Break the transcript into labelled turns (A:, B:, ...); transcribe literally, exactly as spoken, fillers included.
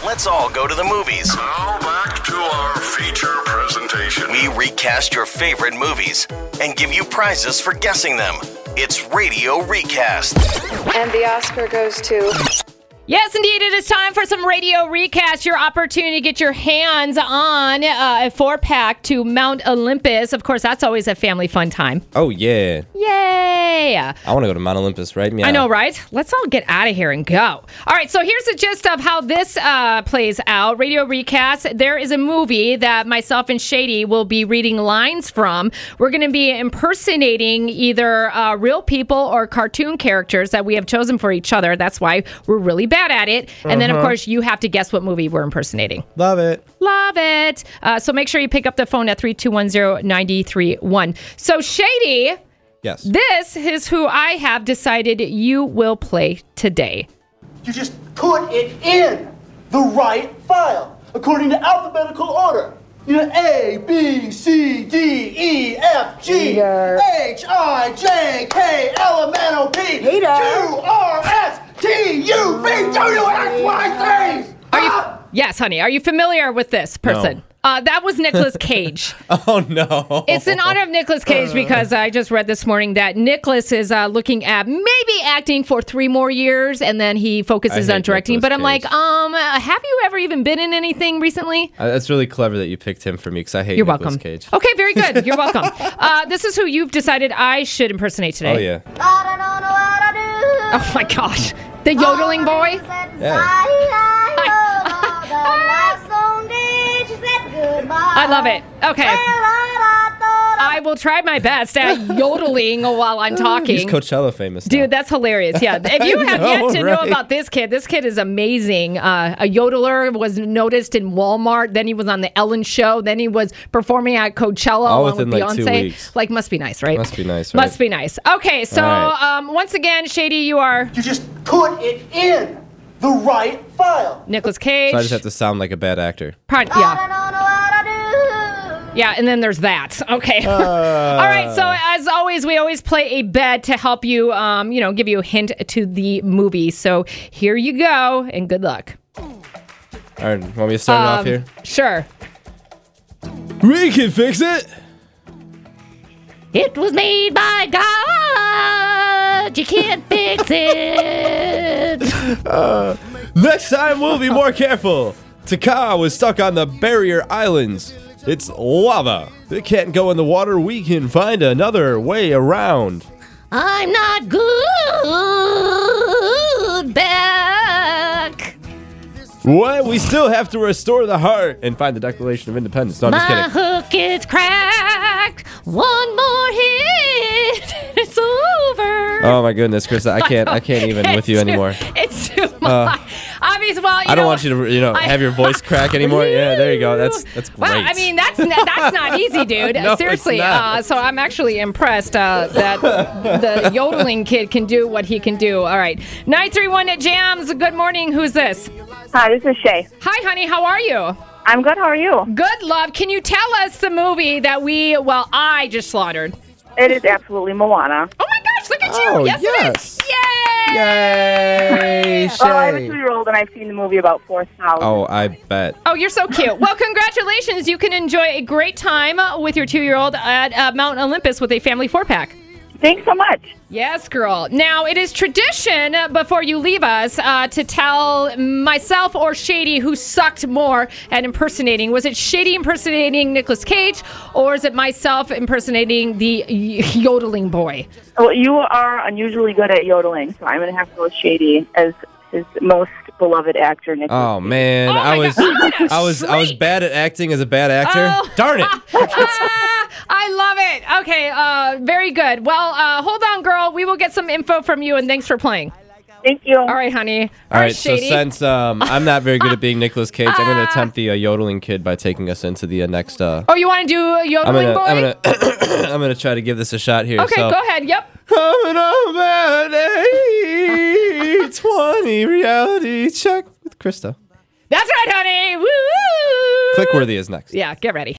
A: let's all go to the movies.
B: Now back to our feature presentation.
A: We recast your favorite movies and give you prizes for guessing them. It's Radio Recast.
C: And the Oscar goes to...
D: Yes, indeed. It is time for some Radio Recast, your opportunity to get your hands on uh, a four-pack to Mount Olympus. Of course, that's always a family fun time.
E: Oh, yeah.
D: Yay!
E: I want to go to Mount Olympus, right? Meow.
D: I know, right? Let's all get out of here and go. All right, so here's the gist of how this uh, plays out. Radio Recast, there is a movie that myself and Shady will be reading lines from. We're going to be impersonating either uh, real people or cartoon characters that we have chosen for each other. That's why we're really bad at it. And uh-huh. then, of course, you have to guess what movie we're impersonating.
E: Love it.
D: Love it. Uh, so make sure you pick up the phone at three two one zero, nine three one. So, Shady,
E: yes,
D: this is who I have decided you will play today.
F: You just put it in the right file, according to alphabetical order. You know, A, B, C, D, E, F, G, Hater. H, I, J, K, L, M, N, O, P, Hater. Q, R, S, T, U, V, W, X, Y, Z.
D: Are you? Yes, honey. Are you familiar with this person?
E: No.
D: Uh, that was Nicolas Cage.
E: Oh, no.
D: It's in honor of Nicolas Cage because I just read this morning that Nicolas is uh, looking at maybe acting for three more years and then he focuses on directing.
E: Nicolas
D: but I'm
E: Cage.
D: like, um, have you ever even been in anything recently?
E: Uh, that's really clever that you picked him for me because I hate
D: You're
E: Nicolas
D: welcome.
E: Cage.
D: Okay, very good. You're welcome. Uh, this is who you've decided I should impersonate today.
E: Oh, yeah.
D: Oh, my gosh. The yodeling boy?
E: Yeah.
D: I love it. Okay. I will try my best at yodeling while I'm talking.
E: He's Coachella famous now.
D: Dude, that's hilarious. Yeah. If you have
E: know,
D: yet to
E: right?
D: know about this kid, this kid is amazing. Uh, a yodeler, was noticed in Walmart. Then he was on the Ellen Show. Then he was performing at Coachella
E: All
D: along with
E: within, like,
D: Beyonce.
E: two weeks.
D: Like, must be nice, right?
E: Must be nice, right?
D: Must be nice. Okay, so
E: right.
D: um, once again, Shady, you are
F: You just put it in the right file.
D: Nicolas Cage.
E: So I just have to sound like a bad actor.
D: Pro- yeah. Yeah, and then there's that. Okay.
E: Uh.
D: All right. So as always, we always play a bet to help you, um, you know, give you a hint to the movie. So here you go, and good luck.
E: All right, want me to start it
D: Um,
E: off here?
D: Sure.
E: We can fix it.
D: It was made by God. You can't fix it.
E: Uh, next time we'll be more careful. Taka was stuck on the barrier islands. It's lava. It can't go in the water. We can find another way around.
D: I'm not good back.
E: What? We still have to restore the heart and find the Declaration of Independence. No, I'm just
D: My
E: kidding.
D: hook is cracked. One more hit. It's over.
E: Oh my goodness, Krista, I can't, I can't even
D: It's
E: with you
D: too-
E: anymore.
D: It's too much. Obviously, well, you
E: I don't
D: know,
E: want you to, you know, have your voice crack anymore. Yeah, there you go. That's that's great.
D: Well, I mean, that's n- that's not easy, dude.
E: No, it's
D: Seriously.
E: not.
D: Uh, so I'm actually impressed uh, that the yodeling kid can do what he can do. All right, nine three one at Jams. Good morning. Who's this?
G: Hi, this is Shay.
D: Hi, honey. How are you?
G: I'm good. How are you?
D: Good, love. Can you tell us the movie that we, well, I just slaughtered?
G: It is absolutely Moana.
D: Oh my gosh! Look at you.
E: Oh,
D: Yes,
E: yes.
D: it is. Yay!
E: Yay,
G: Well, I have a
E: Shay.
G: two-year-old, and I've seen the movie about four thousand.
E: Oh, I bet.
D: Oh, you're so cute. Well, congratulations. You can enjoy a great time with your two-year-old at uh, Mount Olympus with a family four-pack.
G: Thanks so much.
D: Yes, girl. Now, it is tradition before you leave us uh, to tell myself or Shady who sucked more at impersonating. Was it Shady impersonating Nicolas Cage, or is it myself impersonating the y- yodeling boy?
G: Well, you are unusually good at yodeling, so I'm going to have to go with Shady as his most beloved actor, Nick.
E: Oh man,
D: Oh,
E: I
D: my
E: was,
D: God, I'm gonna
E: I was, I was
D: shriek.
E: bad at acting as a bad actor.
D: Oh.
E: Darn it!
D: Ah, I love it. Okay, uh, very good. Well, uh, hold on, girl. We will get some info from you, and thanks for playing.
G: Thank you.
D: All right, honey.
E: All right, so
D: Shady.
E: since um, I'm not very good at being Nicolas Cage, I'm going to attempt the uh, yodeling kid by taking us into the uh, next. Uh,
D: Oh, you want to do a
E: I'm
D: yodeling
E: gonna,
D: boy?
E: I'm gonna, I'm gonna try to give this a shot here.
D: okay,
E: so.
D: go ahead. Yep.
E: Coming on bad eight twenty reality check with Krista.
D: That's right, honey. Woo!
E: Clickworthy is next.
D: Yeah, get ready.